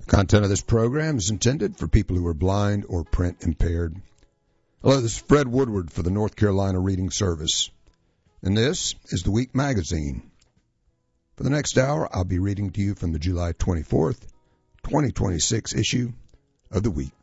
Content of this program is intended for people who are blind or print impaired. Hello, this is Fred Woodward for the North Carolina Reading Service, and this is the Week Magazine. For the next hour, I'll be reading to you from the July 24th, 2026 issue of the Week.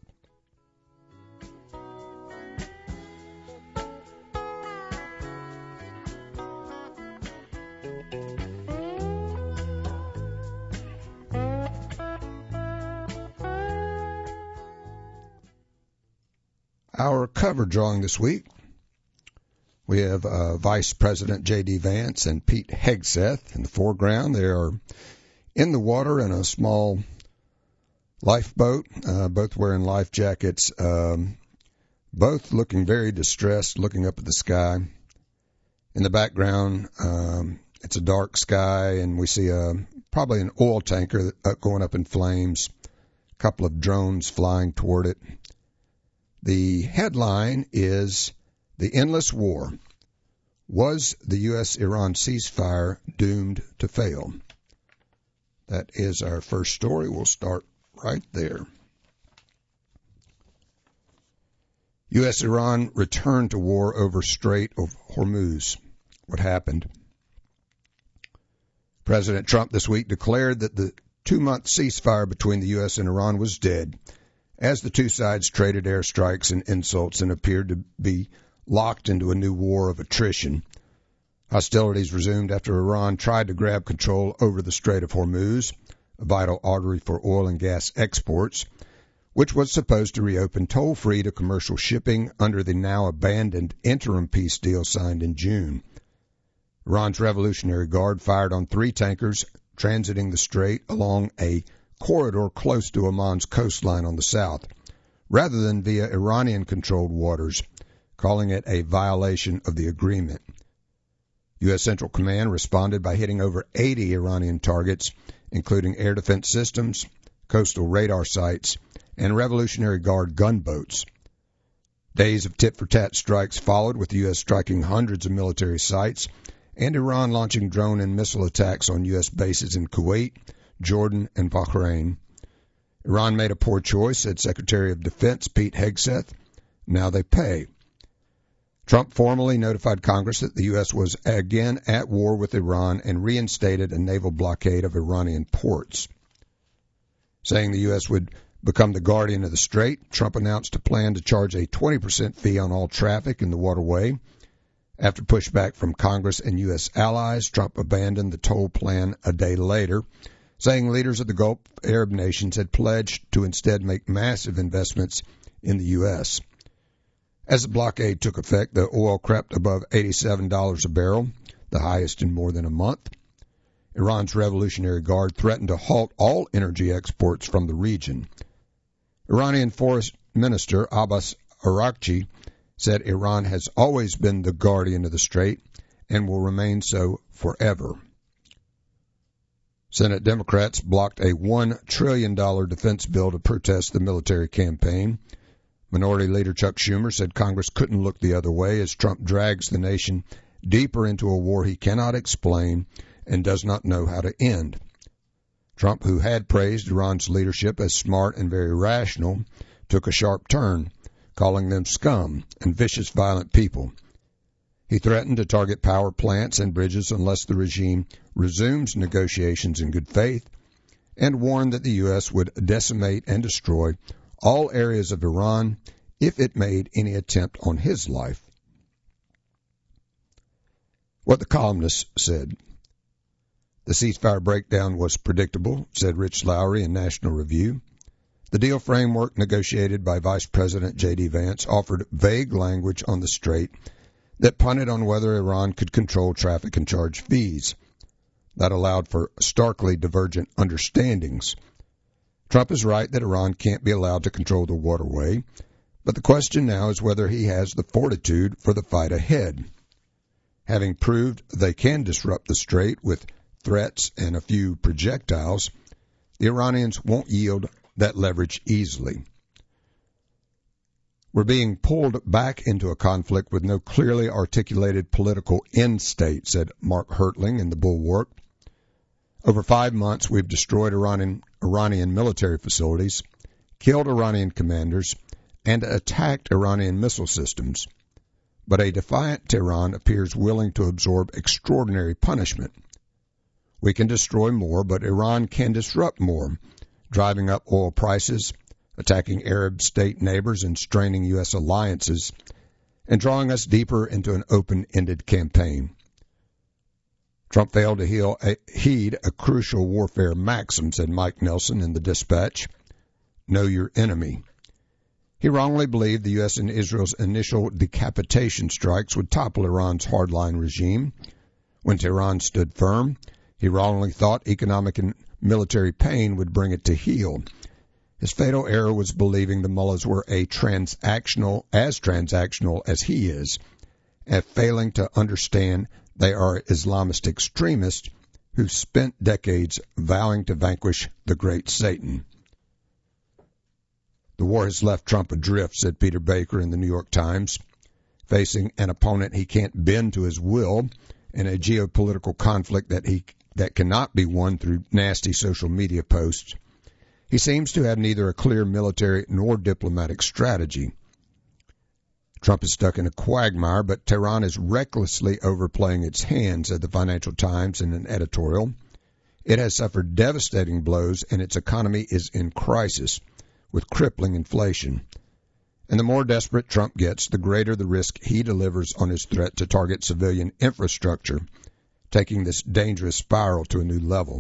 Our cover drawing this week, we have Vice President J.D. Vance and Pete Hegseth in the foreground. They are in the water in a small lifeboat, both wearing life jackets, both looking very distressed, looking up at the sky. In the background, it's a dark sky, and we see probably an oil tanker going up in flames, a couple of drones flying toward it. The headline is The Endless War. Was the U.S.-Iran ceasefire doomed to fail? That is our first story. We'll start right there. U.S.-Iran returned to war over Strait of Hormuz. What happened? President Trump this week declared that the 2-month ceasefire between the U.S. and Iran was dead, as the two sides traded airstrikes and insults and appeared to be locked into a new war of attrition. Hostilities resumed after Iran tried to grab control over the Strait of Hormuz, a vital artery for oil and gas exports, which was supposed to reopen toll-free to commercial shipping under the now-abandoned interim peace deal signed in June. Iran's Revolutionary Guard fired on 3 tankers transiting the strait along a corridor close to Oman's coastline on the south, rather than via Iranian-controlled waters, calling it a violation of the agreement. U.S. Central Command responded by hitting over 80 Iranian targets, including air defense systems, coastal radar sites, and Revolutionary Guard gunboats. Days of tit-for-tat strikes followed, with the U.S. striking hundreds of military sites and Iran launching drone and missile attacks on U.S. bases in Kuwait, Jordan, and Bahrain. Iran made a poor choice, said Secretary of Defense Pete Hegseth. Now they pay. Trump formally notified Congress that the U.S. was again at war with Iran and reinstated a naval blockade of Iranian ports. Saying the U.S. would become the guardian of the strait, Trump announced a plan to charge a 20% fee on all traffic in the waterway. After pushback from Congress and U.S. allies, Trump abandoned the toll plan a day later, saying leaders of the Gulf Arab nations had pledged to instead make massive investments in the U.S. As the blockade took effect, the oil crept above $87 a barrel, the highest in more than a month. Iran's Revolutionary Guard threatened to halt all energy exports from the region. Iranian Foreign Minister Abbas Araghchi said Iran has always been the guardian of the strait and will remain so forever. Senate Democrats blocked a $1 trillion defense bill to protest the military campaign. Minority Leader Chuck Schumer said Congress couldn't look the other way as Trump drags the nation deeper into a war he cannot explain and does not know how to end. Trump, who had praised Iran's leadership as smart and very rational, took a sharp turn, calling them scum and vicious, violent people. He threatened to target power plants and bridges unless the regime resumes negotiations in good faith, and warned that the U.S. would decimate and destroy all areas of Iran if it made any attempt on his life. What the columnist said. The ceasefire breakdown was predictable, said Rich Lowry in National Review. The deal framework negotiated by Vice President J.D. Vance offered vague language on the strait that punted on whether Iran could control traffic and charge fees. That allowed for starkly divergent understandings. Trump is right that Iran can't be allowed to control the waterway, but the question now is whether he has the fortitude for the fight ahead. Having proved they can disrupt the strait with threats and a few projectiles, the Iranians won't yield that leverage easily. We're being pulled back into a conflict with no clearly articulated political end state, said Mark Hertling in The Bulwark. Over 5 months, we've destroyed Iranian military facilities, killed Iranian commanders, and attacked Iranian missile systems. But a defiant Tehran appears willing to absorb extraordinary punishment. We can destroy more, but Iran can disrupt more, driving up oil prices, attacking Arab state neighbors and straining U.S. alliances, and drawing us deeper into an open-ended campaign. Trump failed to heed a crucial warfare maxim, said Mike Nelson in the Dispatch. Know your enemy. He wrongly believed the U.S. and Israel's initial decapitation strikes would topple Iran's hardline regime. When Tehran stood firm, he wrongly thought economic and military pain would bring it to heel. His fatal error was believing the mullahs were as transactional as he is, and failing to understand they are Islamist extremists who spent decades vowing to vanquish the great Satan. The war has left Trump adrift, said Peter Baker in the New York Times, facing an opponent he can't bend to his will and a geopolitical conflict that cannot be won through nasty social media posts. He seems to have neither a clear military nor diplomatic strategy. Trump is stuck in a quagmire, but Tehran is recklessly overplaying its hand, said the Financial Times in an editorial. It has suffered devastating blows, and its economy is in crisis, with crippling inflation. And the more desperate Trump gets, the greater the risk he delivers on his threat to target civilian infrastructure, taking this dangerous spiral to a new level.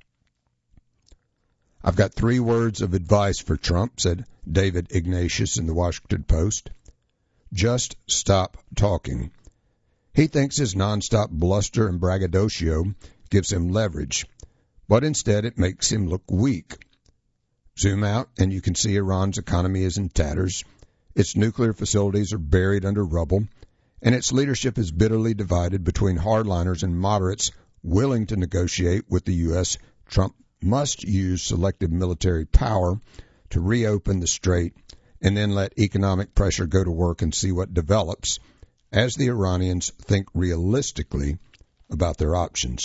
I've got 3 words of advice for Trump, said David Ignatius in the Washington Post. Just stop talking. He thinks his nonstop bluster and braggadocio gives him leverage, but instead it makes him look weak. Zoom out and you can see Iran's economy is in tatters, its nuclear facilities are buried under rubble, and its leadership is bitterly divided between hardliners and moderates willing to negotiate with the U.S. Trump must use selective military power to reopen the strait and then let economic pressure go to work and see what develops as the Iranians think realistically about their options.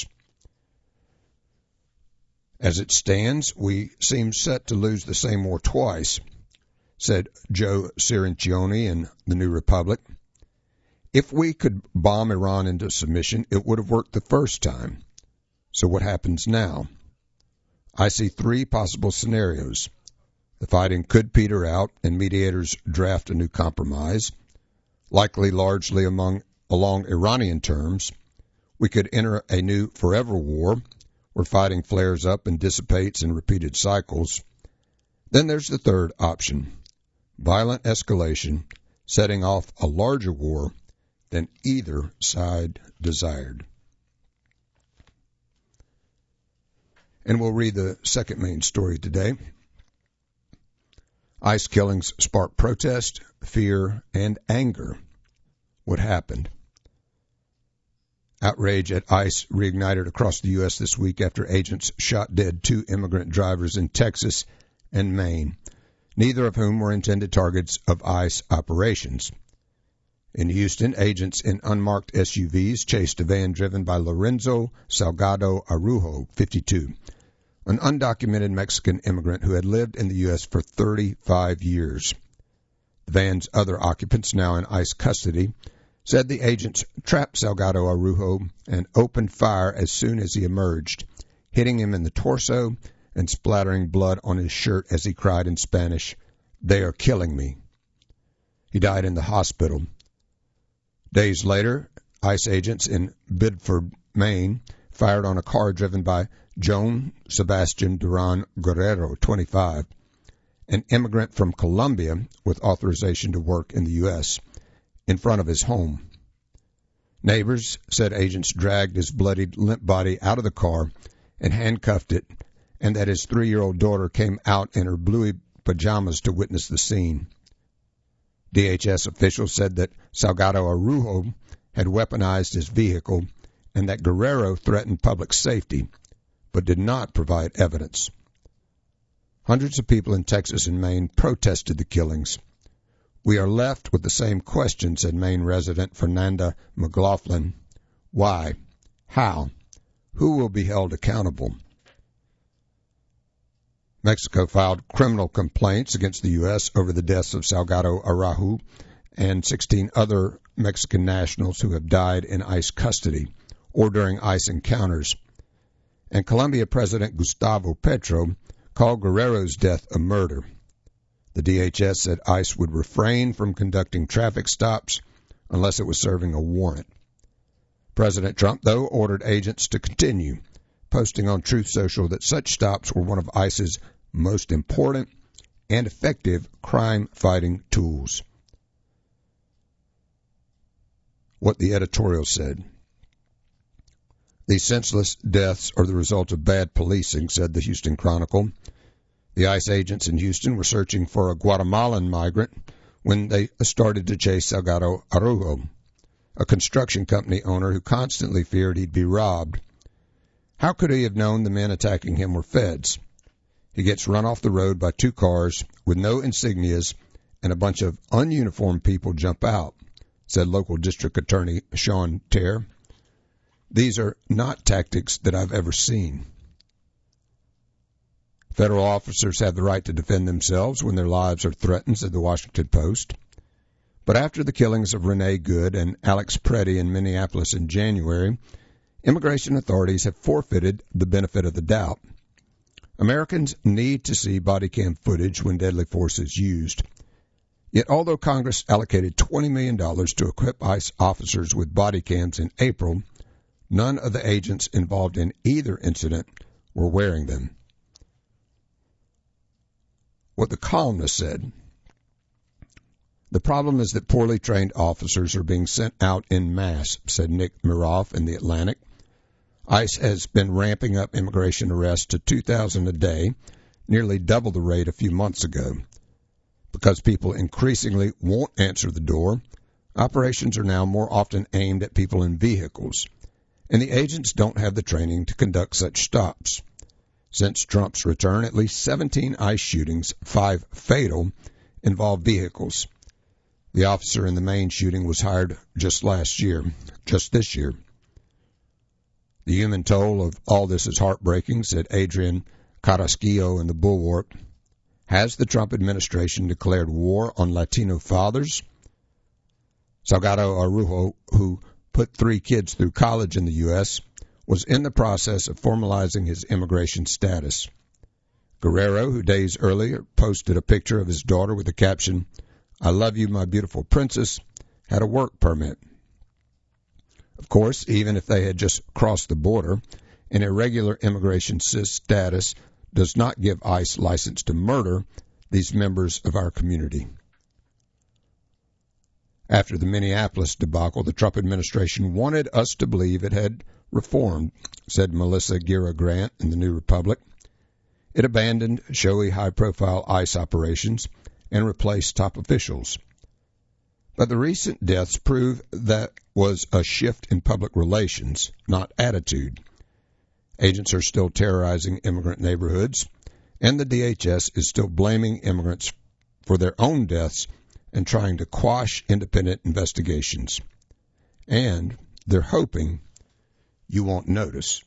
As it stands, we seem set to lose the same war twice, said Joe Cirincione in the New Republic. If we could bomb Iran into submission, it would have worked the first time. So what happens now? I see 3 possible scenarios. The fighting could peter out and mediators draft a new compromise, likely largely along Iranian terms. We could enter a new forever war where fighting flares up and dissipates in repeated cycles. Then there's the third option, violent escalation, setting off a larger war than either side desired. And we'll read the second main story today. ICE killings spark protest, fear, and anger. What happened? Outrage at ICE reignited across the U.S. this week after agents shot dead 2 immigrant drivers in Texas and Maine, neither of whom were intended targets of ICE operations. In Houston, agents in unmarked SUVs chased a van driven by Lorenzo Salgado Arujo, 52, an undocumented Mexican immigrant who had lived in the U.S. for 35 years. The van's other occupants, now in ICE custody, said the agents trapped Salgado Arujo and opened fire as soon as he emerged, hitting him in the torso and splattering blood on his shirt as he cried in Spanish, "They are killing me." He died in the hospital. Days later, ICE agents in Biddeford, Maine, fired on a car driven by Joan Sebastian Duran Guerrero, 25, an immigrant from Colombia with authorization to work in the U.S., in front of his home. Neighbors said agents dragged his bloodied, limp body out of the car and handcuffed it, and that his 3-year-old daughter came out in her bluey pajamas to witness the scene. DHS officials said that Salgado Arujo had weaponized his vehicle and that Guerrero threatened public safety, but did not provide evidence. Hundreds of people in Texas and Maine protested the killings. We are left with the same question, said Maine resident Fernanda McLaughlin. Why? How? Who will be held accountable? Mexico filed criminal complaints against the U.S. over the deaths of Salgado Araujo and 16 other Mexican nationals who have died in ICE custody or during ICE encounters. And Colombia President Gustavo Petro called Guerrero's death a murder. The DHS said ICE would refrain from conducting traffic stops unless it was serving a warrant. President Trump, though, ordered agents to continue, posting on Truth Social that such stops were one of ICE's most important and effective crime-fighting tools. What the editorial said. These senseless deaths are the result of bad policing, said the Houston Chronicle. The ICE agents in Houston were searching for a Guatemalan migrant when they started to chase Salgado Araujo, a construction company owner who constantly feared he'd be robbed. How could he have known the men attacking him were feds? He gets run off the road by 2 cars with no insignias, and a bunch of ununiformed people jump out, said local district attorney Sean Terr. These are not tactics that I've ever seen. Federal officers have the right to defend themselves when their lives are threatened, said the Washington Post. But after the killings of Renee Good and Alex Preddy in Minneapolis in January, immigration authorities have forfeited the benefit of the doubt. Americans need to see body cam footage when deadly force is used. Yet although Congress allocated $20 million to equip ICE officers with body cams in April, none of the agents involved in either incident were wearing them. What the columnist said. The problem is that poorly trained officers are being sent out en masse, said Nick Miroff in The Atlantic. ICE has been ramping up immigration arrests to 2,000 a day, nearly double the rate a few months ago. Because people increasingly won't answer the door, operations are now more often aimed at people in vehicles, and the agents don't have the training to conduct such stops. Since Trump's return, at least 17 ICE shootings, 5 fatal, involve vehicles. The officer in the main shooting was hired just this year. The human toll of all this is heartbreaking, said Adrian Carrasquillo in the Bulwark. Has the Trump administration declared war on Latino fathers? Salgado Araujo, who put 3 kids through college in the U.S., was in the process of formalizing his immigration status. Guerrero, who days earlier posted a picture of his daughter with the caption, "I love you, my beautiful princess," had a work permit. Of course, even if they had just crossed the border, an irregular immigration status does not give ICE license to murder these members of our community. After the Minneapolis debacle, the Trump administration wanted us to believe it had reformed, said Melissa Gira Grant in the New Republic. It abandoned showy high-profile ICE operations and replaced top officials. But the recent deaths prove that was a shift in public relations, not attitude. Agents are still terrorizing immigrant neighborhoods, and the DHS is still blaming immigrants for their own deaths and trying to quash independent investigations. And they're hoping you won't notice.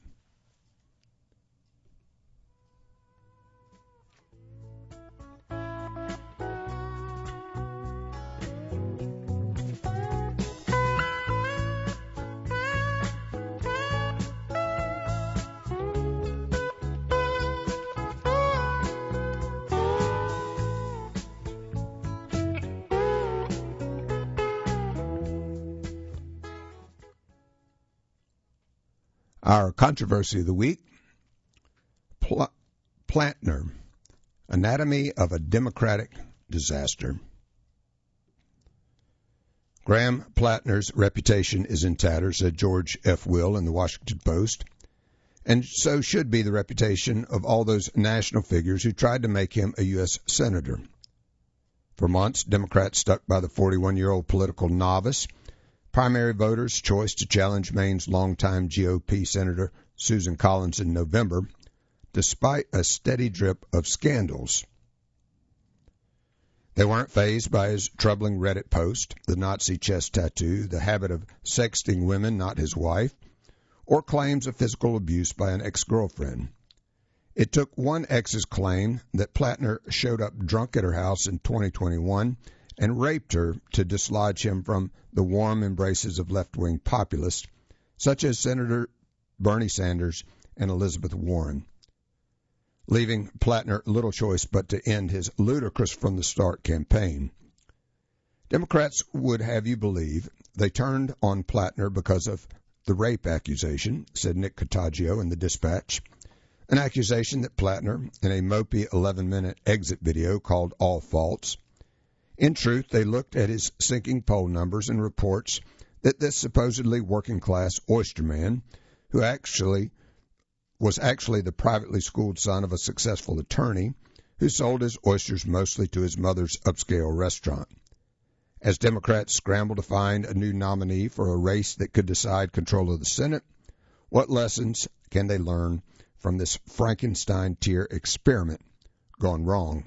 Our controversy of the week, Plantner, Anatomy of a Democratic Disaster. Graham Plantner's reputation is in tatters, said George F. Will in the Washington Post, and so should be the reputation of all those national figures who tried to make him a U.S. Senator. For months, Democrats stuck by the 41-year-old political novice. Primary voters' choice to challenge Maine's longtime GOP Senator Susan Collins in November, despite a steady drip of scandals. They weren't fazed by his troubling Reddit post, the Nazi chest tattoo, the habit of sexting women not his wife, or claims of physical abuse by an ex-girlfriend. It took one ex's claim that Plattner showed up drunk at her house in 2021 and raped her to dislodge him from the warm embraces of left-wing populists, such as Senator Bernie Sanders and Elizabeth Warren, leaving Plattner little choice but to end his ludicrous from-the-start campaign. Democrats would have you believe they turned on Plattner because of the rape accusation, said Nick Cottagio in the Dispatch, an accusation that Plattner, in a mopey 11-minute exit video, called all false. In truth, they looked at his sinking poll numbers and reports that this supposedly working-class oysterman, who was actually the privately schooled son of a successful attorney, who sold his oysters mostly to his mother's upscale restaurant. As Democrats scramble to find a new nominee for a race that could decide control of the Senate, what lessons can they learn from this Frankenstein-tier experiment gone wrong?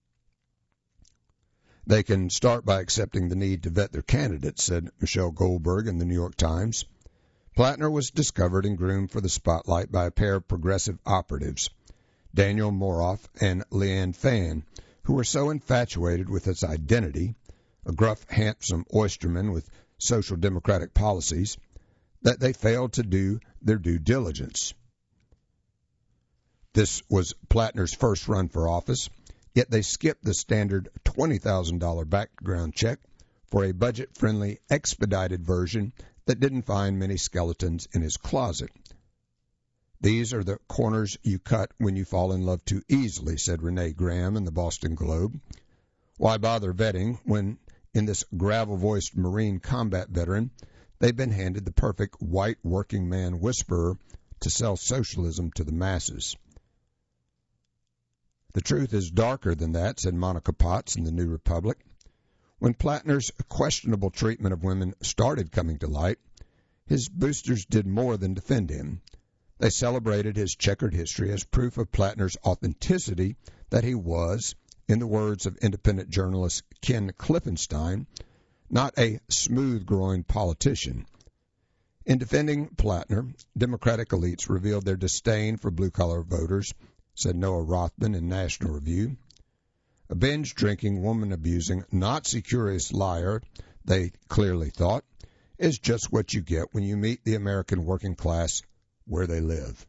They can start by accepting the need to vet their candidates, said Michelle Goldberg in the New York Times. Plattner was discovered and groomed for the spotlight by a pair of progressive operatives, Daniel Moroff and Leanne Phan, who were so infatuated with his identity, a gruff, handsome oysterman with social democratic policies, that they failed to do their due diligence. This was Plattner's first run for office, yet they skipped the standard $20,000 background check for a budget-friendly, expedited version that didn't find many skeletons in his closet. These are the corners you cut when you fall in love too easily, said Renee Graham in the Boston Globe. Why bother vetting when, in this gravel-voiced Marine combat veteran, they've been handed the perfect white working man whisperer to sell socialism to the masses? The truth is darker than that, said Monica Potts in the New Republic. When Plattner's questionable treatment of women started coming to light, his boosters did more than defend him. They celebrated his checkered history as proof of Plattner's authenticity that he was, in the words of independent journalist Ken Klippenstein, not a smooth-groined politician. In defending Plattner, Democratic elites revealed their disdain for blue-collar voters, said Noah Rothman in National Review. A binge-drinking, woman-abusing, Nazi-curious liar, they clearly thought, is just what you get when you meet the American working class where they live.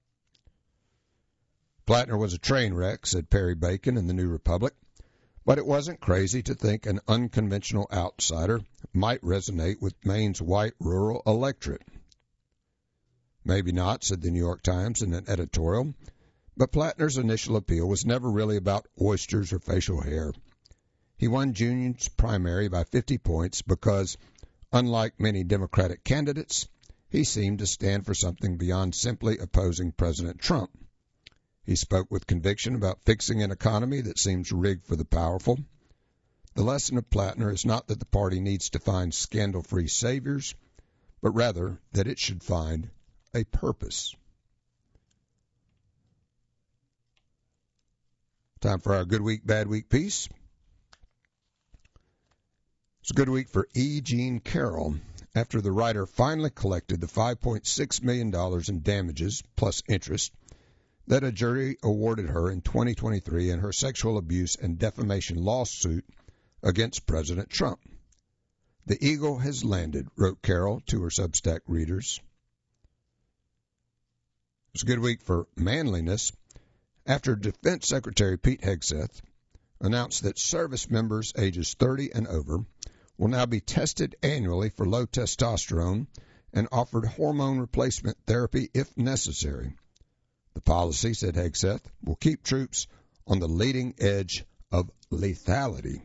Plattner was a train wreck, said Perry Bacon in the New Republic, but it wasn't crazy to think an unconventional outsider might resonate with Maine's white rural electorate. Maybe not, said the New York Times in an editorial, but Plattner's initial appeal was never really about oysters or facial hair. He won Union's primary by 50 points because, unlike many Democratic candidates, he seemed to stand for something beyond simply opposing President Trump. He spoke with conviction about fixing an economy that seems rigged for the powerful. The lesson of Plattner is not that the party needs to find scandal-free saviors, but rather that it should find a purpose. Time for our Good Week, Bad Week piece. It's a good week for E. Jean Carroll after the writer finally collected the $5.6 million in damages plus interest that a jury awarded her in 2023 in her sexual abuse and defamation lawsuit against President Trump. The eagle has landed, wrote Carroll to her Substack readers. It's a good week for manliness after Defense Secretary Pete Hegseth announced that service members ages 30 and over will now be tested annually for low testosterone and offered hormone replacement therapy if necessary. The policy, said Hegseth, will keep troops on the leading edge of lethality.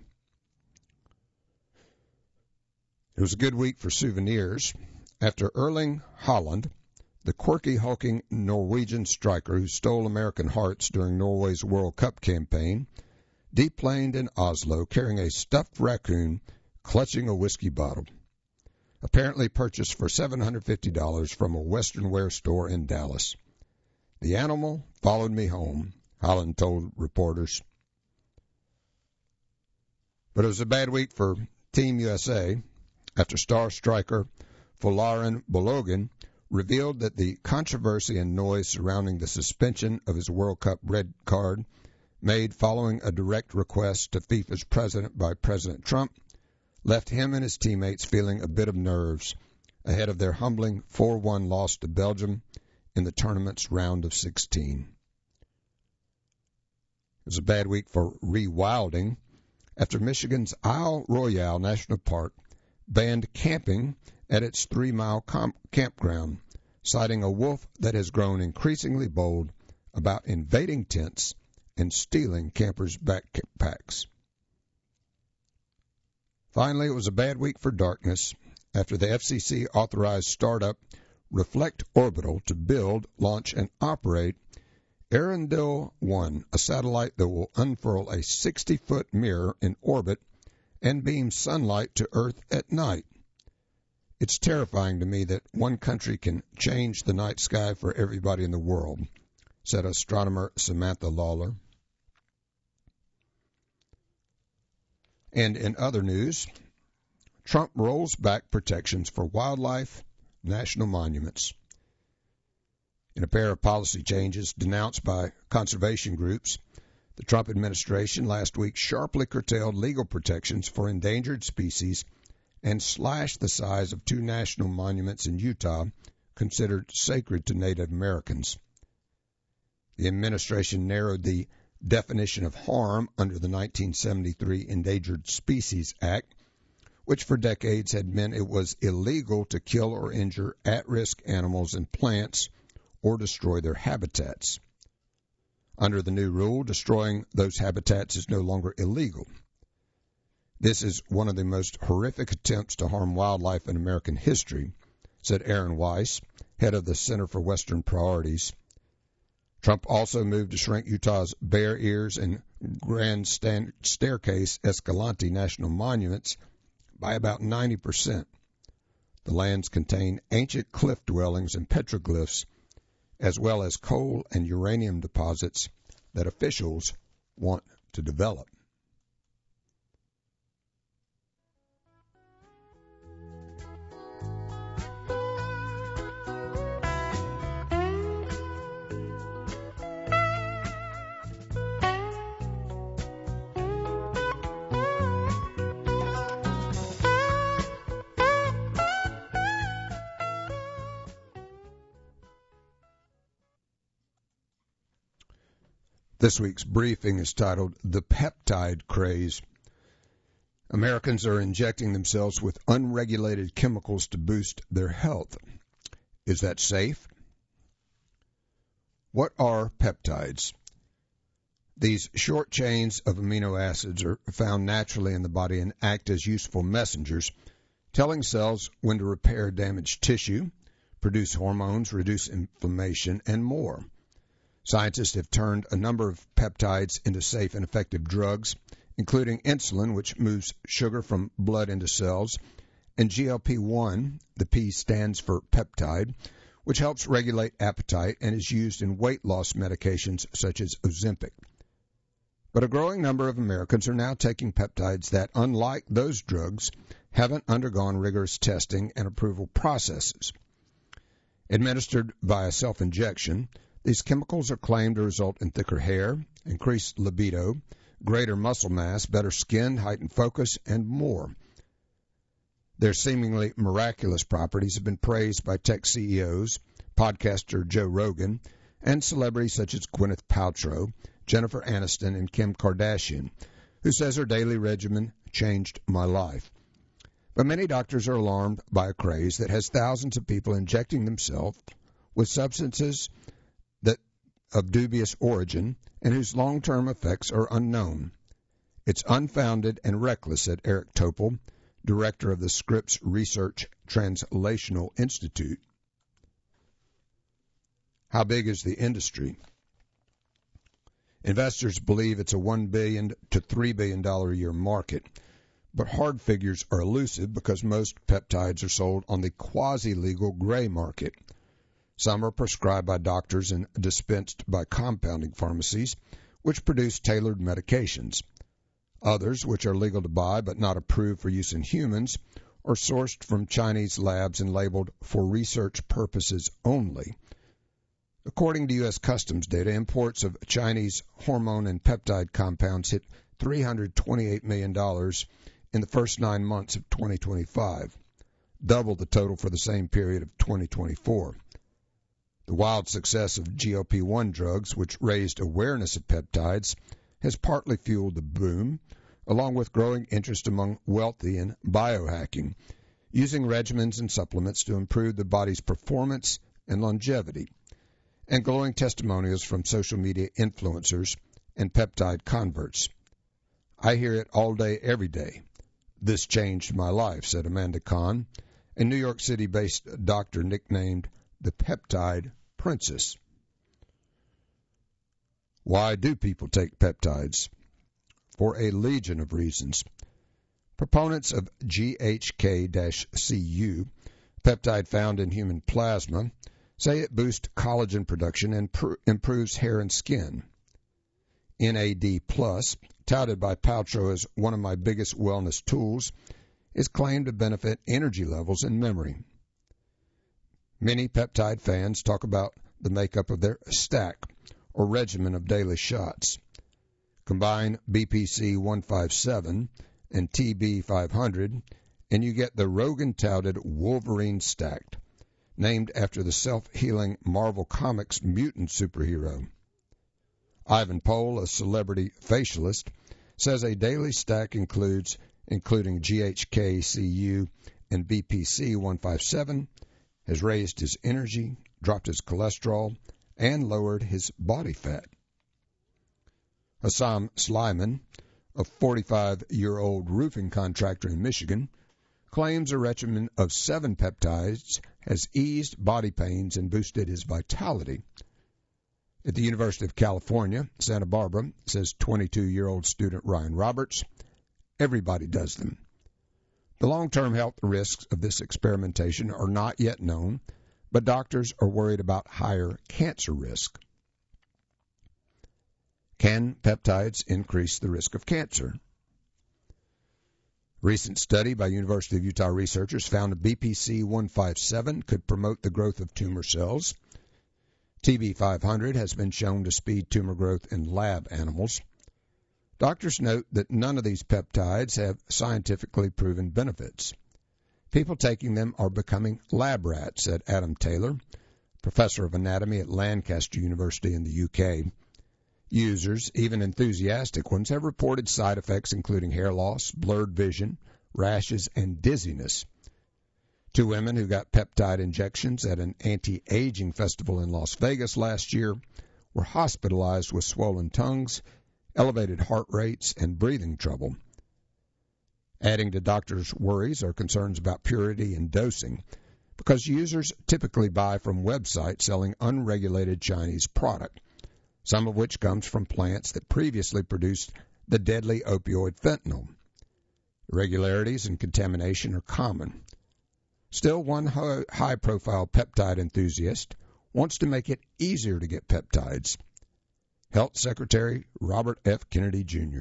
It was a good week for souvenirs after Erling Haaland, the quirky, hulking Norwegian striker who stole American hearts during Norway's World Cup campaign, deplaned in Oslo carrying a stuffed raccoon clutching a whiskey bottle, apparently purchased for $750 from a Western wear store in Dallas. The animal followed me home, Haaland told reporters. But it was a bad week for Team USA after star striker Folarin Balogun revealed that the controversy and noise surrounding the suspension of his World Cup red card, made following a direct request to FIFA's president by President Trump, left him and his teammates feeling a bit of nerves ahead of their humbling 4-1 loss to Belgium in the tournament's round of 16. It was a bad week for rewilding after Michigan's Isle Royale National Park banned camping at its 3-mile campground, citing a wolf that has grown increasingly bold about invading tents and stealing campers' backpacks. Finally, it was a bad week for darkness after the FCC authorized startup Reflect Orbital to build, launch, and operate Earendel-1, a satellite that will unfurl a 60-foot mirror in orbit and beam sunlight to Earth at night. It's terrifying to me that one country can change the night sky for everybody in the world, said astronomer Samantha Lawler. And in other news, Trump rolls back protections for wildlife, national monuments. In a pair of policy changes denounced by conservation groups, the Trump administration last week sharply curtailed legal protections for endangered species and slashed the size of 2 national monuments in Utah considered sacred to Native Americans. The administration narrowed the definition of harm under the 1973 Endangered Species Act, which for decades had meant it was illegal to kill or injure at-risk animals and plants or destroy their habitats. Under the new rule, destroying those habitats is no longer illegal. This is one of the most horrific attempts to harm wildlife in American history, said Aaron Weiss, head of the Center for Western Priorities. Trump also moved to shrink Utah's Bear Ears and Grand Staircase Escalante national monuments by about 90%. The lands contain ancient cliff dwellings and petroglyphs, as well as coal and uranium deposits that officials want to develop. This week's briefing is titled The Peptide Craze. Americans are injecting themselves with unregulated chemicals to boost their health. Is that safe? What are peptides? These short chains of amino acids are found naturally in the body and act as useful messengers, telling cells when to repair damaged tissue, produce hormones, reduce inflammation, and more. Scientists have turned a number of peptides into safe and effective drugs, including insulin, which moves sugar from blood into cells, and GLP-1, the P stands for peptide, which helps regulate appetite and is used in weight loss medications such as Ozempic. But a growing number of Americans are now taking peptides that, unlike those drugs, haven't undergone rigorous testing and approval processes. Administered via self-injection, these chemicals are claimed to result in thicker hair, increased libido, greater muscle mass, better skin, heightened focus, and more. Their seemingly miraculous properties have been praised by tech CEOs, podcaster Joe Rogan, and celebrities such as Gwyneth Paltrow, Jennifer Aniston, and Kim Kardashian, who says her daily regimen changed my life. But many doctors are alarmed by a craze that has thousands of people injecting themselves with substances that of dubious origin and whose long-term effects are unknown. It's unfounded and reckless, said Eric Topol, director of the Scripps Research Translational Institute. How big is the industry? Investors believe it's a $1 billion to $3 billion a year market, but hard figures are elusive because most peptides are sold on the quasi-legal gray market. Some are prescribed by doctors and dispensed by compounding pharmacies, which produce tailored medications. Others, which are legal to buy but not approved for use in humans, are sourced from Chinese labs and labeled for research purposes only. According to U.S. Customs data, imports of Chinese hormone and peptide compounds hit $328 million in the first 9 months of 2025, double the total for the same period of 2024. The wild success of GLP-1 drugs, which raised awareness of peptides, has partly fueled the boom, along with growing interest among wealthy in biohacking, using regimens and supplements to improve the body's performance and longevity, and glowing testimonials from social media influencers and peptide converts. I hear it all day, every day. This changed my life, said Amanda Kahn, a New York City-based doctor nicknamed the Peptide Princess. Why do people take peptides? For a legion of reasons. Proponents of GHK-Cu, peptide found in human plasma, say it boosts collagen production and improves hair and skin. NAD+, touted by Paltrow as one of my biggest wellness tools, is claimed to benefit energy levels and memory. Many peptide fans talk about the makeup of their stack or regimen of daily shots. Combine BPC 157 and TB 500, and you get the Rogan-touted Wolverine Stacked, named after the self-healing Marvel Comics mutant superhero. Ivan Pohl, a celebrity facialist, says a daily stack including GHK-Cu and BPC 157, has raised his energy, dropped his cholesterol, and lowered his body fat. Hassam Sleiman, a 45-year-old roofing contractor in Michigan, claims a regimen of 7 peptides has eased body pains and boosted his vitality. At the University of California, Santa Barbara, says 22-year-old student Ryan Roberts, everybody does them. The long-term health risks of this experimentation are not yet known, but doctors are worried about higher cancer risk. Can peptides increase the risk of cancer? A recent study by University of Utah researchers found that BPC 157 could promote the growth of tumor cells. TB 500 has been shown to speed tumor growth in lab animals. Doctors note that none of these peptides have scientifically proven benefits. People taking them are becoming lab rats, said Adam Taylor, professor of anatomy at Lancaster University in the UK. Users, even enthusiastic ones, have reported side effects including hair loss, blurred vision, rashes, and dizziness. 2 women who got peptide injections at an anti-aging festival in Las Vegas last year were hospitalized with swollen tongues, elevated heart rates, and breathing trouble. Adding to doctors' worries are concerns about purity and dosing, because users typically buy from websites selling unregulated Chinese product, some of which comes from plants that previously produced the deadly opioid fentanyl. Irregularities and contamination are common. Still, one high-profile peptide enthusiast wants to make it easier to get peptides. Health Secretary Robert F. Kennedy, Jr.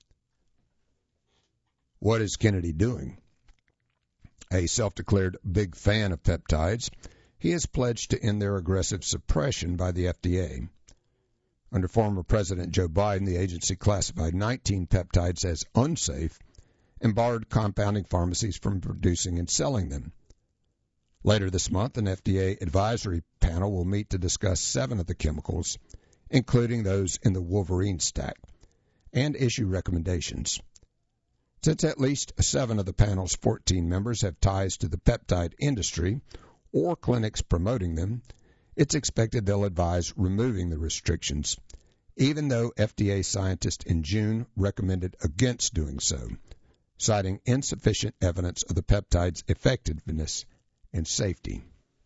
What is Kennedy doing? A self-declared big fan of peptides, he has pledged to end their aggressive suppression by the FDA. Under former President Joe Biden, the agency classified 19 peptides as unsafe and barred compounding pharmacies from producing and selling them. Later this month, an FDA advisory panel will meet to discuss 7 of the chemicals, including those in the Wolverine stack, and issue recommendations. Since at least 7 of the panel's 14 members have ties to the peptide industry or clinics promoting them, it's expected they'll advise removing the restrictions, even though FDA scientists in June recommended against doing so, citing insufficient evidence of the peptide's effectiveness and safety.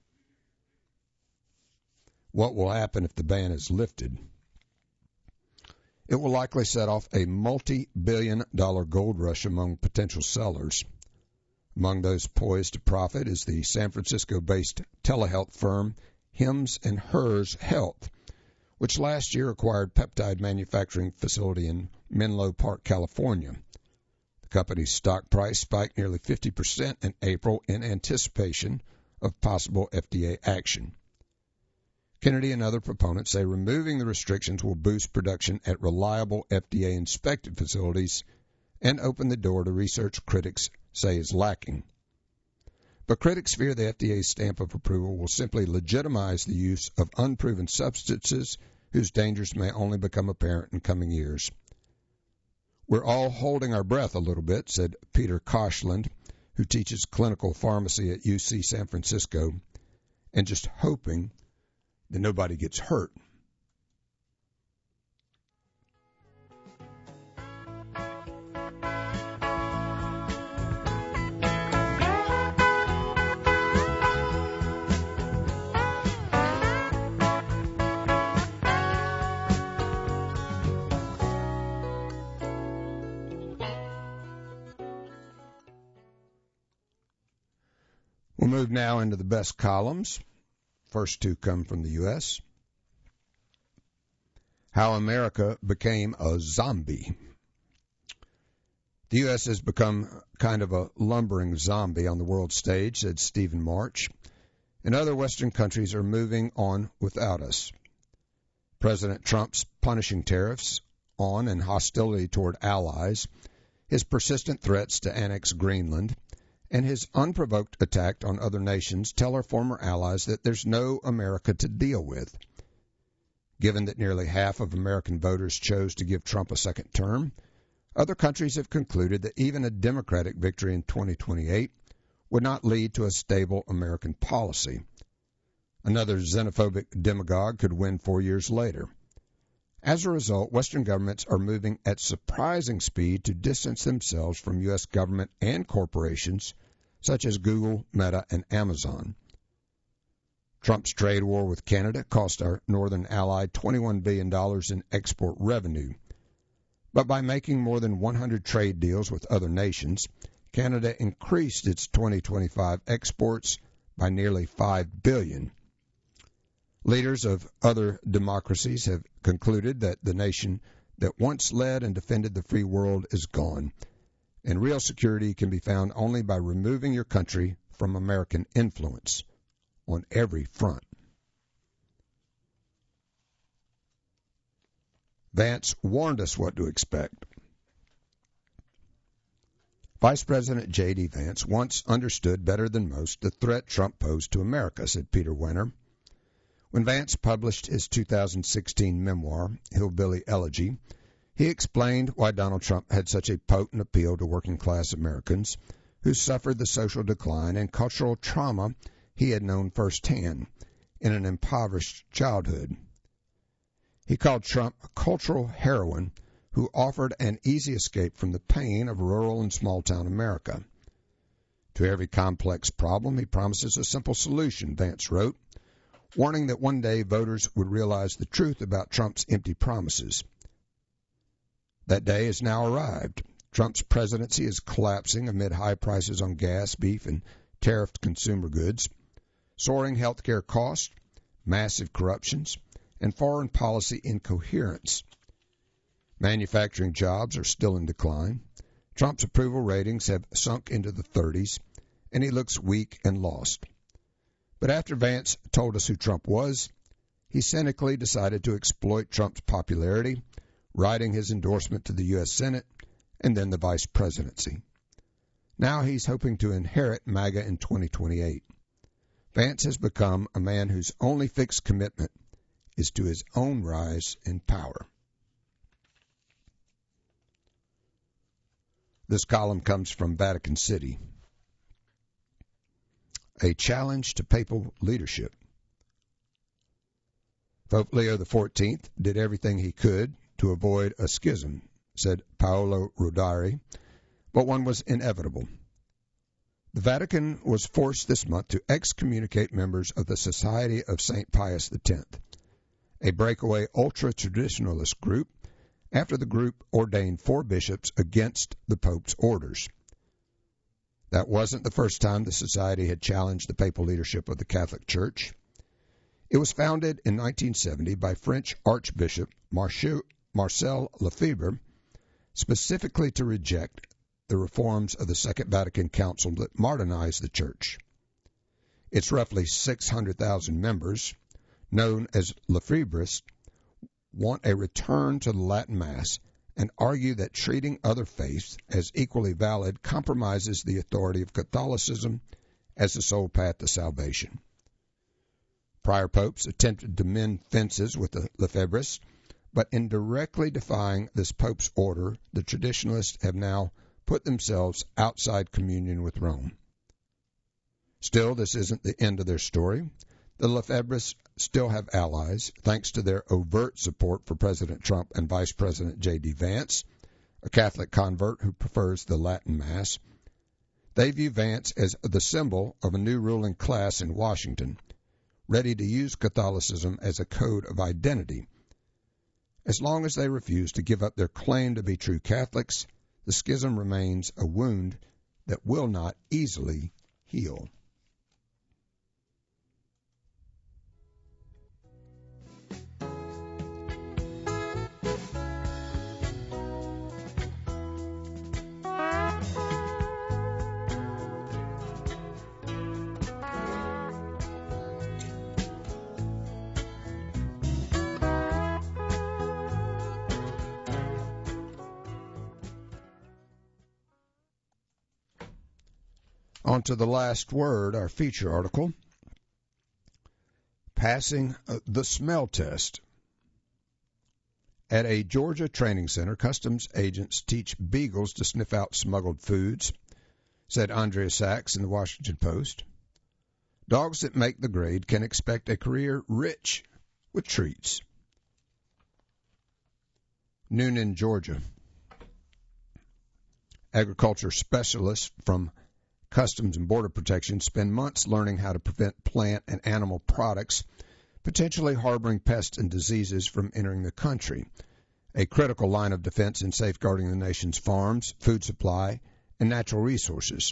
What will happen if the ban is lifted? It will likely set off a multi-billion-dollar gold rush among potential sellers. Among those poised to profit is the San Francisco-based telehealth firm Hims & Hers Health, which last year acquired peptide manufacturing facility in Menlo Park, California. The company's stock price spiked nearly 50% in April in anticipation of possible FDA action. Kennedy and other proponents say removing the restrictions will boost production at reliable FDA-inspected facilities and open the door to research critics say is lacking. But critics fear the FDA's stamp of approval will simply legitimize the use of unproven substances whose dangers may only become apparent in coming years. We're all holding our breath a little bit, said Peter Koshland, who teaches clinical pharmacy at UC San Francisco, and just hoping that nobody gets hurt. We'll move now into the best columns. First two come from the U.S. How America Became a Zombie. The U.S. has become kind of a lumbering zombie on the world stage, said Stephen March, and other Western countries are moving on without us. President Trump's punishing tariffs on and hostility toward allies, his persistent threats to annex Greenland, and his unprovoked attack on other nations tell our former allies that there's no America to deal with. Given that nearly half of American voters chose to give Trump a second term, other countries have concluded that even a Democratic victory in 2028 would not lead to a stable American policy. Another xenophobic demagogue could win 4 years later. As a result, Western governments are moving at surprising speed to distance themselves from U.S. government and corporations such as Google, Meta, and Amazon. Trump's trade war with Canada cost our northern ally $21 billion in export revenue. But by making more than 100 trade deals with other nations, Canada increased its 2025 exports by nearly $5 billion. Leaders of other democracies have concluded that the nation that once led and defended the free world is gone, and real security can be found only by removing your country from American influence on every front. Vance warned us what to expect. Vice President J.D. Vance once understood better than most the threat Trump posed to America, said Peter Wenner. When Vance published his 2016 memoir, Hillbilly Elegy, he explained why Donald Trump had such a potent appeal to working-class Americans who suffered the social decline and cultural trauma he had known firsthand in an impoverished childhood. He called Trump a cultural heroine who offered an easy escape from the pain of rural and small-town America. To every complex problem, he promises a simple solution, Vance wrote, warning that one day voters would realize the truth about Trump's empty promises. That day has now arrived. Trump's presidency is collapsing amid high prices on gas, beef, and tariffed consumer goods, soaring health care costs, massive corruptions, and foreign policy incoherence. Manufacturing jobs are still in decline. Trump's approval ratings have sunk into the 30s, and he looks weak and lost. But after Vance told us who Trump was, he cynically decided to exploit Trump's popularity, riding his endorsement to the U.S. Senate and then the vice presidency. Now he's hoping to inherit MAGA in 2028. Vance has become a man whose only fixed commitment is to his own rise in power. This column comes from Vatican City. A challenge to papal leadership. Pope Leo XIV did everything he could to avoid a schism, said Paolo Rodari, but one was inevitable. The Vatican was forced this month to excommunicate members of the Society of St. Pius X, a breakaway ultra-traditionalist group, after the group ordained 4 bishops against the Pope's orders. That wasn't the first time the society had challenged the papal leadership of the Catholic Church. It was founded in 1970 by French Archbishop Marcel Lefebvre, specifically to reject the reforms of the Second Vatican Council that modernized the Church. Its roughly 600,000 members, known as Lefebvrists, want a return to the Latin Mass and argue that treating other faiths as equally valid compromises the authority of Catholicism as the sole path to salvation. Prior popes attempted to mend fences with the Lefebvrists, but in directly defying this pope's order, the traditionalists have now put themselves outside communion with Rome. Still, this isn't the end of their story. The Lefebvrists still have allies, thanks to their overt support for President Trump and Vice President J.D. Vance, a Catholic convert who prefers the Latin Mass. They view Vance as the symbol of a new ruling class in Washington, ready to use Catholicism as a code of identity. As long as they refuse to give up their claim to be true Catholics, the schism remains a wound that will not easily heal. On to the last word, our feature article, Passing the Smell Test. At a Georgia training center, customs agents teach beagles to sniff out smuggled foods, said Andrea Sachs in the Washington Post. Dogs that make the grade can expect a career rich with treats. Noonan, Georgia. Agriculture specialists from Customs and Border Protection spend months learning how to prevent plant and animal products potentially harboring pests and diseases from entering the country, a critical line of defense in safeguarding the nation's farms, food supply, and natural resources.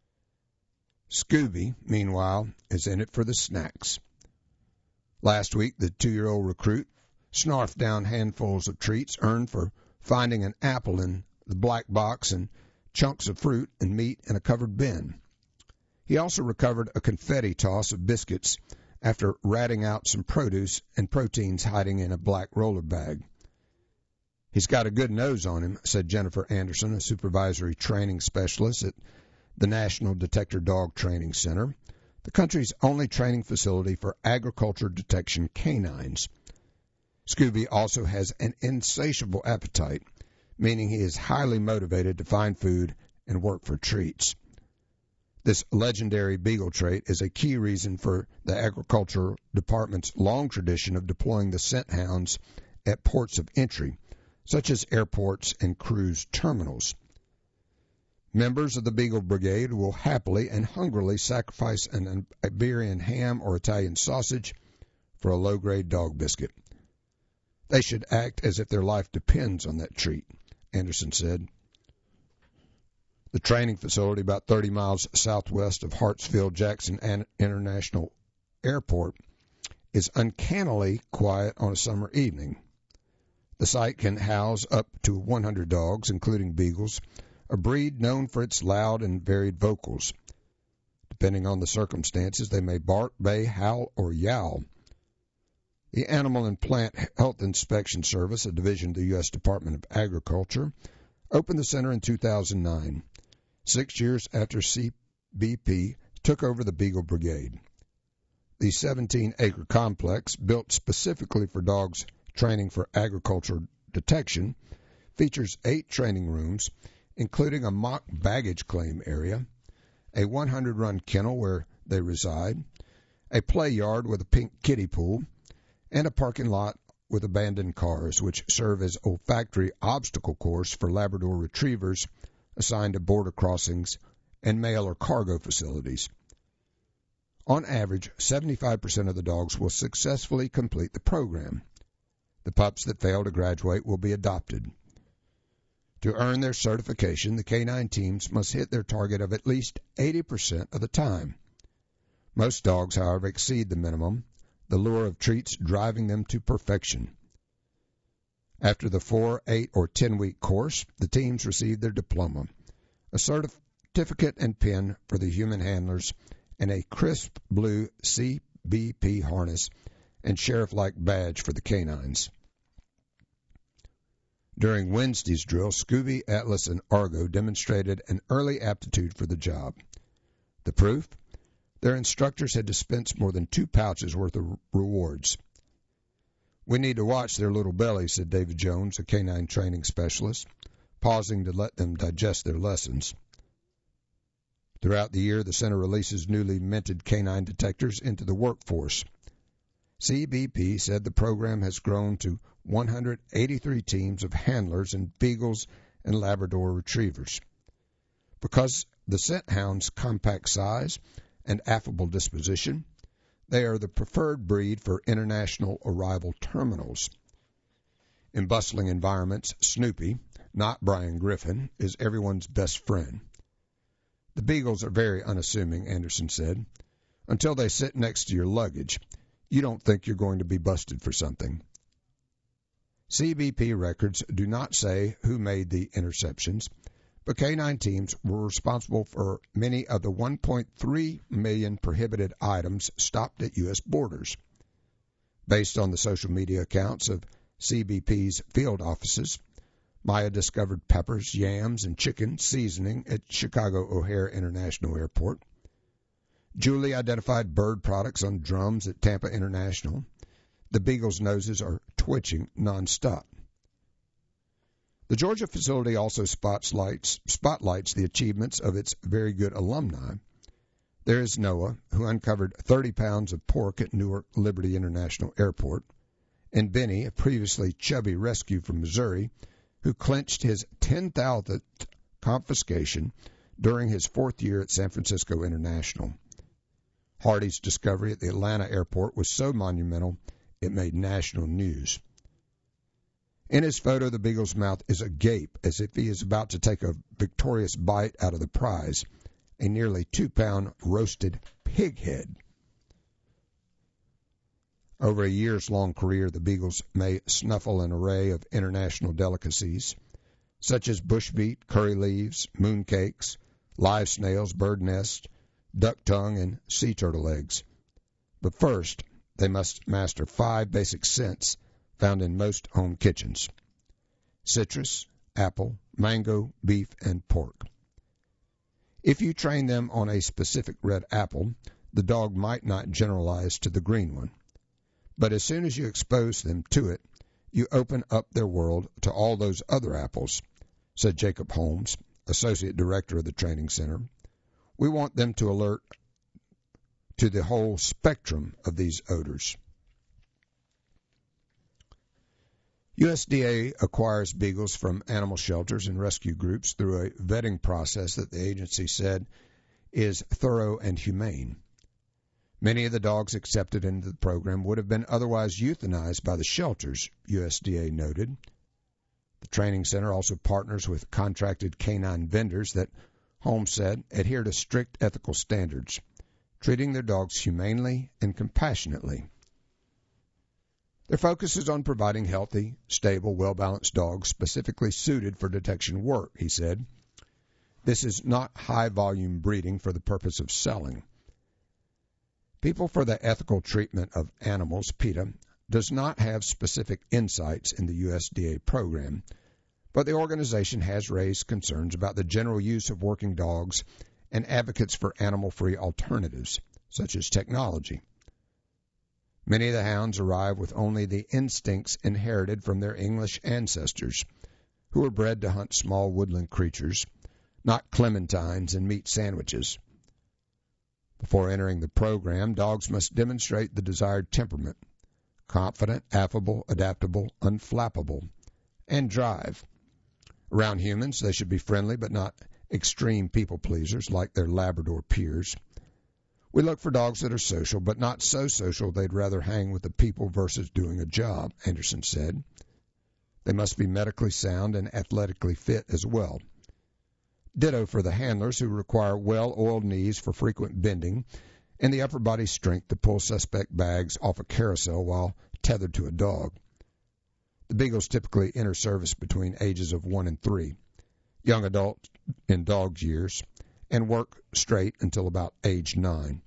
Scooby, meanwhile, is in it for the snacks. Last week, the 2-year-old recruit snarfed down handfuls of treats earned for finding an apple in the black box and chunks of fruit and meat in a covered bin. He also recovered a confetti toss of biscuits after ratting out some produce and proteins hiding in a black roller bag. He's got a good nose on him, said Jennifer Anderson, a supervisory training specialist at the National Detector Dog Training Center, the country's only training facility for agriculture detection canines. Scooby also has an insatiable appetite, meaning he is highly motivated to find food and work for treats. This legendary beagle trait is a key reason for the Agriculture Department's long tradition of deploying the scent hounds at ports of entry, such as airports and cruise terminals. Members of the Beagle Brigade will happily and hungrily sacrifice an Iberian ham or Italian sausage for a low-grade dog biscuit. They should act as if their life depends on that treat, Anderson said. The training facility, about 30 miles southwest of Hartsfield-Jackson International Airport, is uncannily quiet on a summer evening. The site can house up to 100 dogs, including beagles, a breed known for its loud and varied vocals. Depending on the circumstances, they may bark, bay, howl, or yowl. The Animal and Plant Health Inspection Service, a division of the U.S. Department of Agriculture, opened the center in 2009, 6 years after CBP took over the Beagle Brigade. The 17-acre complex, built specifically for dogs training for agriculture detection, features 8 training rooms, including a mock baggage claim area, a 100-run kennel where they reside, a play yard with a pink kiddie pool, and a parking lot with abandoned cars, which serve as olfactory obstacle course for Labrador retrievers assigned to border crossings and mail or cargo facilities. On average, 75% of the dogs will successfully complete the program. The pups that fail to graduate will be adopted. To earn their certification, the canine teams must hit their target of at least 80% of the time. Most dogs, however, exceed the minimum, the lure of treats driving them to perfection. After the 4, 8, or 10-week course, the teams receive their diploma, a certificate and pin for the human handlers, and a crisp blue CBP harness and sheriff-like badge for the canines. During Wednesday's drill, Scooby, Atlas, and Argo demonstrated an early aptitude for the job. The proof? Their instructors had dispensed more than 2 pouches worth of rewards. "We need to watch their little bellies," said David Jones, a canine training specialist, pausing to let them digest their lessons. Throughout the year, the center releases newly minted canine detectors into the workforce. CBP said the program has grown to 183 teams of handlers and beagles and Labrador retrievers. Because the scent hound's compact size and affable disposition, they are the preferred breed for international arrival terminals. In bustling environments, Snoopy, not Brian Griffin, is everyone's best friend. "The beagles are very unassuming," Anderson said. "Until they sit next to your luggage, you don't think you're going to be busted for something." CBP records do not say who made the interceptions, but canine teams were responsible for many of the 1.3 million prohibited items stopped at U.S. borders. Based on the social media accounts of CBP's field offices, Maya discovered peppers, yams, and chicken seasoning at Chicago O'Hare International Airport. Julie identified bird products on drums at Tampa International. The beagle's noses are twitching nonstop. The Georgia facility also spotlights the achievements of its very good alumni. There is Noah, who uncovered 30 pounds of pork at Newark Liberty International Airport, and Benny, a previously chubby rescue from Missouri, who clinched his 10,000th confiscation during his 4th year at San Francisco International. Hardy's discovery at the Atlanta airport was so monumental it made national news. In his photo, the beagle's mouth is agape, as if he is about to take a victorious bite out of the prize, a nearly 2-pound roasted pig head. Over a years-long career, the beagles may snuffle an array of international delicacies, such as bushmeat, curry leaves, mooncakes, live snails, bird nests, duck tongue, and sea turtle eggs. But first, they must master 5 basic scents found in most home kitchens: citrus, apple, mango, beef, and pork. If you train them on a specific red apple, the dog might not generalize to the green one. But as soon as you expose them to it, you open up their world to all those other apples, said Jacob Holmes, Associate Director of the Training Center. We want them to alert to the whole spectrum of these odors. USDA acquires beagles from animal shelters and rescue groups through a vetting process that the agency said is thorough and humane. Many of the dogs accepted into the program would have been otherwise euthanized by the shelters, USDA noted. The training center also partners with contracted canine vendors that, Holmes said, adhere to strict ethical standards, treating their dogs humanely and compassionately. Their focus is on providing healthy, stable, well-balanced dogs specifically suited for detection work, he said. This is not high-volume breeding for the purpose of selling. People for the Ethical Treatment of Animals, PETA, does not have specific insights in the USDA program, but the organization has raised concerns about the general use of working dogs and advocates for animal-free alternatives, such as technology. Many of the hounds arrive with only the instincts inherited from their English ancestors, who were bred to hunt small woodland creatures, not clementines and meat sandwiches. Before entering the program, dogs must demonstrate the desired temperament: confident, affable, adaptable, unflappable, and drive. Around humans, they should be friendly but not extreme people pleasers like their Labrador peers. We look for dogs that are social, but not so social they'd rather hang with the people versus doing a job, Anderson said. They must be medically sound and athletically fit as well. Ditto for the handlers, who require well-oiled knees for frequent bending and the upper body strength to pull suspect bags off a carousel while tethered to a dog. The beagles typically enter service between ages of 1 and 3. young adult in dog's years, and work straight until about age 9.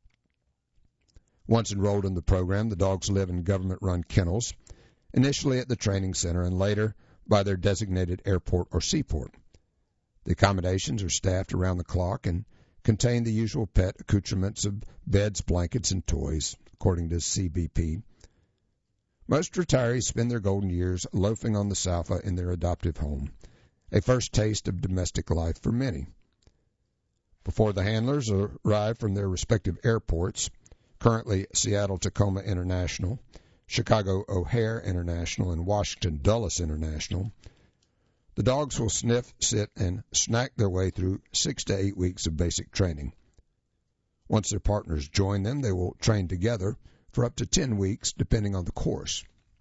Once enrolled in the program, the dogs live in government-run kennels, initially at the training center and later by their designated airport or seaport. The accommodations are staffed around the clock and contain the usual pet accoutrements of beds, blankets, and toys, according to CBP. Most retirees spend their golden years loafing on the sofa in their adoptive home, a first taste of domestic life for many. Before the handlers arrive from their respective airports, currently Seattle-Tacoma International, Chicago O'Hare International, and Washington Dulles International, the dogs will sniff, sit, and snack their way through 6 to 8 weeks of basic training. Once their partners join them, they will train together for up to 10 weeks, depending on the course.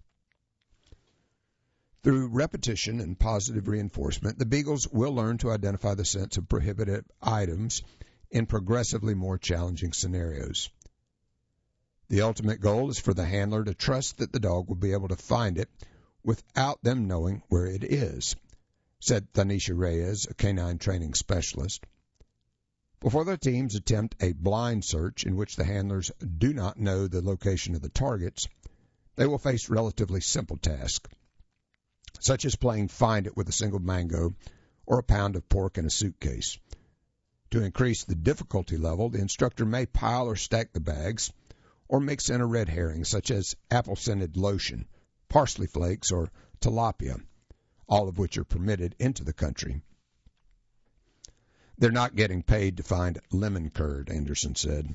Through repetition and positive reinforcement, the Beagles will learn to identify the scents of prohibited items in progressively more challenging scenarios. The ultimate goal is for the handler to trust that the dog will be able to find it without them knowing where it is, said Tanisha Reyes, a canine training specialist. Before the teams attempt a blind search in which the handlers do not know the location of the targets, they will face relatively simple tasks, such as playing find it with a single mango or a pound of pork in a suitcase. To increase the difficulty level, the instructor may pile or stack the bags or mix in a red herring, such as apple-scented lotion, parsley flakes, or tilapia, all of which are permitted into the country. They're not getting paid to find lemon curd, Anderson said.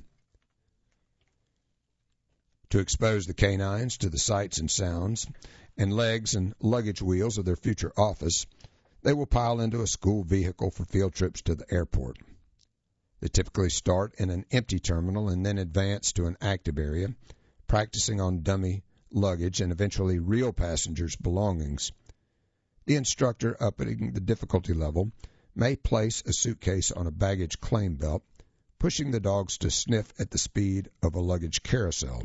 To expose the canines to the sights and sounds and legs and luggage wheels of their future office, they will pile into a school vehicle for field trips to the airport. They typically start in an empty terminal and then advance to an active area, practicing on dummy luggage and eventually real passengers' belongings. The instructor, upping the difficulty level, may place a suitcase on a baggage claim belt, pushing the dogs to sniff at the speed of a luggage carousel.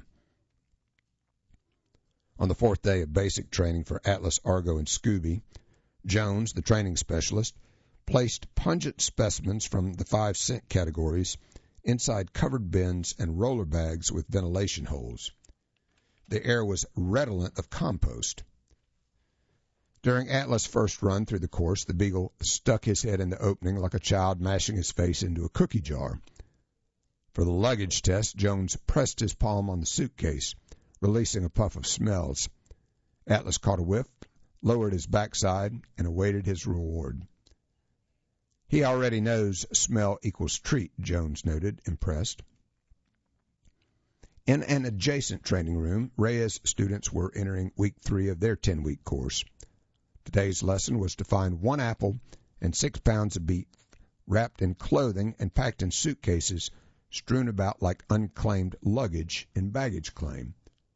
On the 4th day of basic training for Atlas, Argo, and Scooby, Jones, the training specialist, placed pungent specimens from the 5 scent categories inside covered bins and roller bags with ventilation holes. The air was redolent of compost. During Atlas' first run through the course, the Beagle stuck his head in the opening like a child mashing his face into a cookie jar. For the luggage test, Jones pressed his palm on the suitcase, releasing a puff of smells. Atlas caught a whiff, lowered his backside, and awaited his reward. He already knows smell equals treat, Jones noted, impressed. In an adjacent training room, Reyes students were entering week 3 of their 10-week course. Today's lesson was to find 1 apple and 6 pounds of beef wrapped in clothing and packed in suitcases strewn about like unclaimed luggage in baggage claim.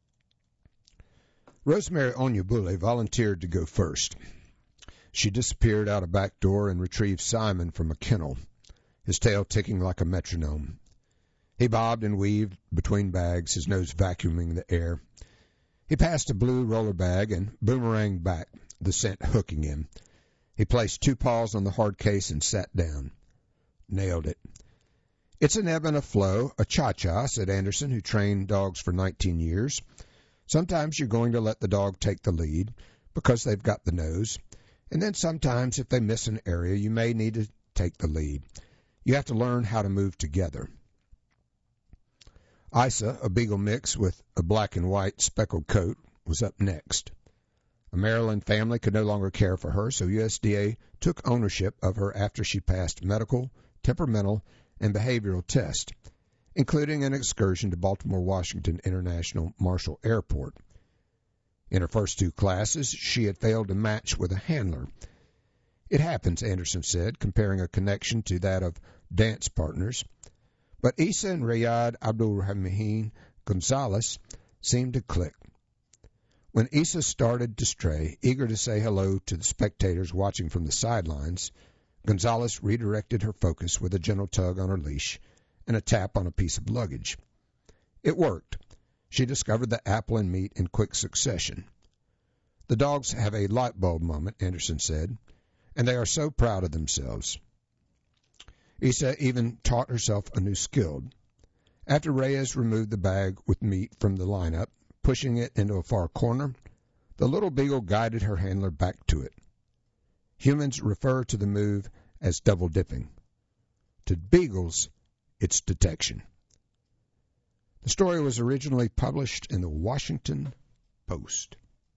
Rosemary Onyebule volunteered to go first. She disappeared out a back door and retrieved Simon from a kennel, his tail ticking like a metronome. He bobbed and weaved between bags, his nose vacuuming the air. He passed a blue roller bag and boomeranged back, the scent hooking him. He placed 2 paws on the hard case and sat down. Nailed it. It's an ebb and a flow, a cha-cha, said Anderson, who trained dogs for 19 years. Sometimes you're going to let the dog take the lead because they've got the nose. And then sometimes if they miss an area, you may need to take the lead. You have to learn how to move together. Isa, a Beagle mix with a black and white speckled coat, was up next. A Maryland family could no longer care for her, so USDA took ownership of her after she passed medical, temperamental, and behavioral tests, including an excursion to Baltimore-Washington International Marshall Airport. In her first 2 classes, she had failed to match with a handler. It happens, Anderson said, comparing a connection to that of dance partners. But Isa and Rayad Abdul-Rahim Gonzalez seemed to click. When Isa started to stray, eager to say hello to the spectators watching from the sidelines, Gonzalez redirected her focus with a gentle tug on her leash and a tap on a piece of luggage. It worked. She discovered the apple and meat in quick succession. The dogs have a light bulb moment, Anderson said. and they are so proud of themselves. Isa even taught herself a new skill. After Reyes removed the bag with meat from the lineup, pushing it into a far corner, the little beagle guided her handler back to it. Humans refer to the move as double dipping. To beagles, it's detection. The story was originally published in the Washington Post.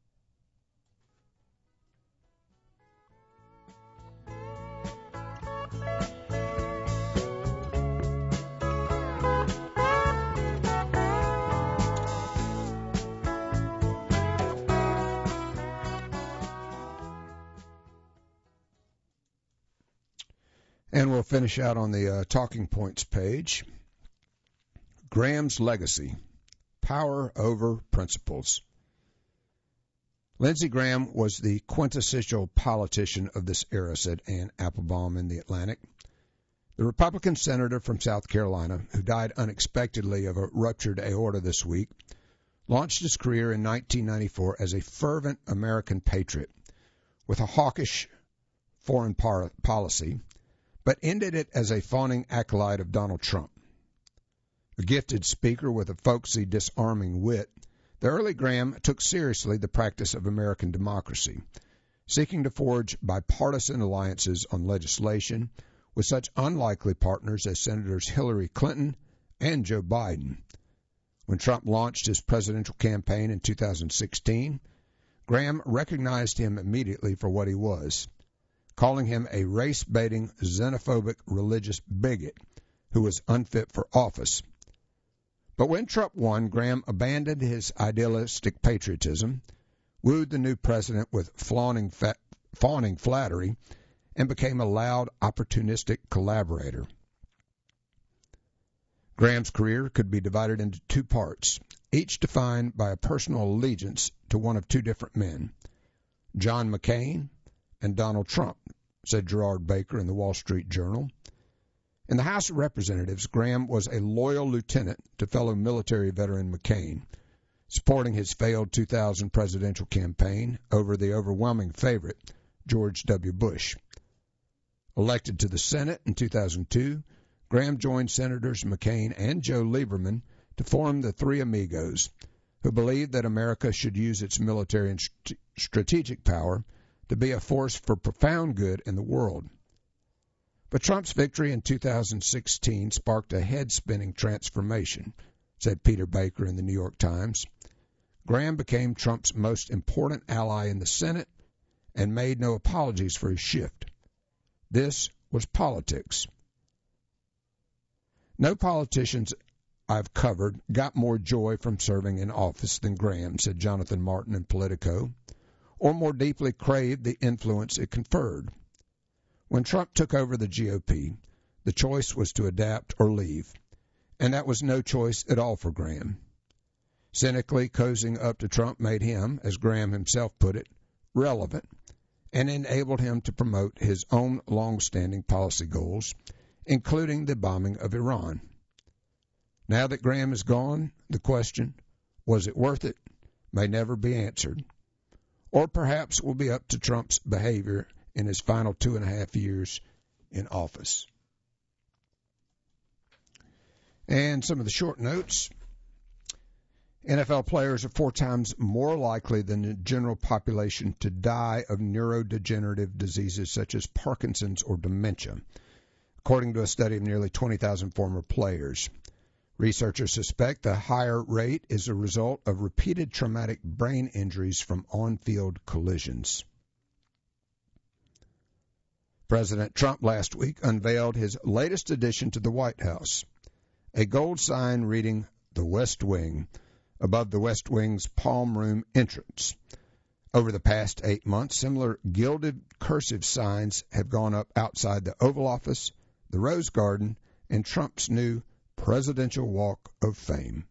And we'll finish out on the talking points page. Graham's legacy, power over principles. Lindsey Graham was the quintessential politician of this era, said Ann Applebaum in The Atlantic. The Republican senator from South Carolina, who died unexpectedly of a ruptured aorta this week, launched his career in 1994 as a fervent American patriot with a hawkish foreign policy, but ended it as a fawning acolyte of Donald Trump. A gifted speaker with a folksy, disarming wit, the early Graham took seriously the practice of American democracy, seeking to forge bipartisan alliances on legislation with such unlikely partners as Senators Hillary Clinton and Joe Biden. When Trump launched his presidential campaign in 2016, Graham recognized him immediately for what he was, calling him a race-baiting, xenophobic religious bigot who was unfit for office. But when Trump won, Graham abandoned his idealistic patriotism, wooed the new president with fawning flattery, and became a loud, opportunistic collaborator. Graham's career could be divided into two parts, each defined by a personal allegiance to one of two different men, John McCain and Donald Trump, said Gerard Baker in the Wall Street Journal. In the House of Representatives, Graham was a loyal lieutenant to fellow military veteran McCain, supporting his failed 2000 presidential campaign over the overwhelming favorite, George W. Bush. Elected to the Senate in 2002, Graham joined Senators McCain and Joe Lieberman to form the Three Amigos, who believed that America should use its military and strategic power to be a force for profound good in the world. But Trump's victory in 2016 sparked a head-spinning transformation, said Peter Baker in the New York Times. Graham became Trump's most important ally in the Senate and made no apologies for his shift. This was politics. No politicians I've covered got more joy from serving in office than Graham, said Jonathan Martin in Politico, or more deeply craved the influence it conferred. When Trump took over the GOP, the choice was to adapt or leave, and that was no choice at all for Graham. Cynically cozying up to Trump made him, as Graham himself put it, relevant, and enabled him to promote his own long-standing policy goals, including the bombing of Iran. Now that Graham is gone, the question, was it worth it, may never be answered, or perhaps will be up to Trump's behavior in his final 2.5 years in office. And some of the short notes. NFL players are 4 times more likely than the general population to die of neurodegenerative diseases such as Parkinson's or dementia, according to a study of nearly 20,000 former players. Researchers suspect the higher rate is a result of repeated traumatic brain injuries from on-field collisions. President Trump last week unveiled his latest addition to the White House, a gold sign reading "The West Wing" above the West Wing's Palm Room entrance. Over the past 8 months, similar gilded cursive signs have gone up outside the Oval Office, the Rose Garden, and Trump's new Presidential Walk of Fame.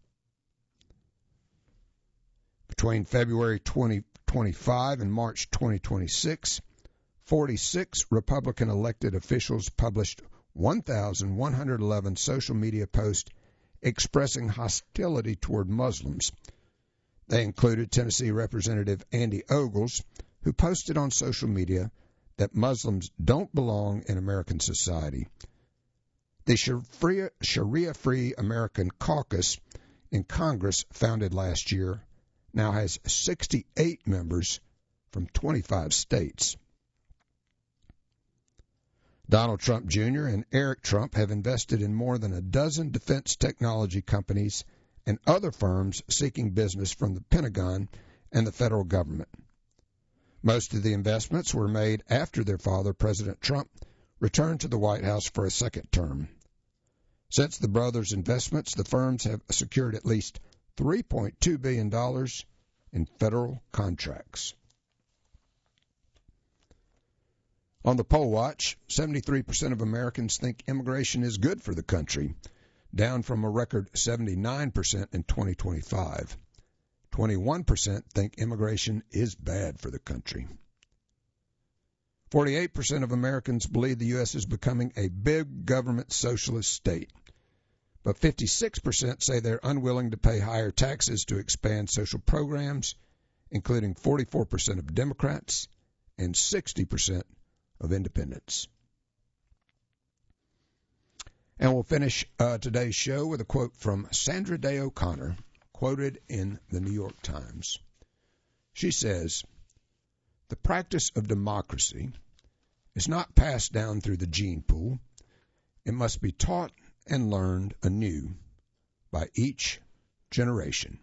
Between February 2025 and March 2026, 46 Republican elected officials published 1,111 social media posts expressing hostility toward Muslims. They included Tennessee Representative Andy Ogles, who posted on social media that Muslims don't belong in American society. The Sharia-Free American Caucus in Congress, founded last year, now has 68 members from 25 states. Donald Trump Jr. and Eric Trump have invested in more than a dozen defense technology companies and other firms seeking business from the Pentagon and the federal government. Most of the investments were made after their father, President Trump, returned to the White House for a second term. Since the brothers' investments, the firms have secured at least $3.2 billion in federal contracts. On the poll watch, 73% of Americans think immigration is good for the country, down from a record 79% in 2025. 21% think immigration is bad for the country. 48% of Americans believe the U.S. is becoming a big government socialist state, but 56% say they're unwilling to pay higher taxes to expand social programs, including 44% of Democrats and 60% of independents. And we'll finish today's show with a quote from Sandra Day O'Connor, quoted in the New York Times. She says, "The practice of democracy is not passed down through the gene pool. It must be taught and learned anew by each generation."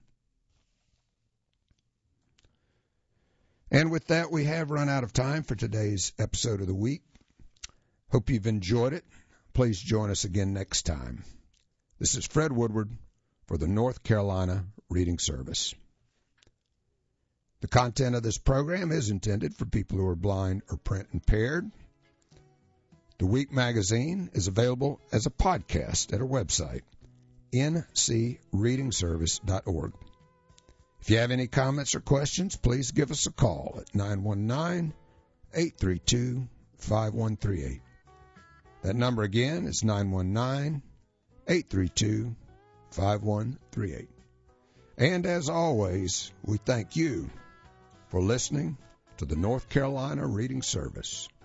And with that, we have run out of time for today's episode of the week. Hope you've enjoyed it. Please join us again next time. This is Fred Woodward for the North Carolina Reading Service. The content of this program is intended for people who are blind or print impaired. The Week magazine is available as a podcast at our website, ncreadingservice.org. If you have any comments or questions, please give us a call at 919-832-5138. That number again is 919-832-5138. And as always, we thank you for listening to the North Carolina Reading Service.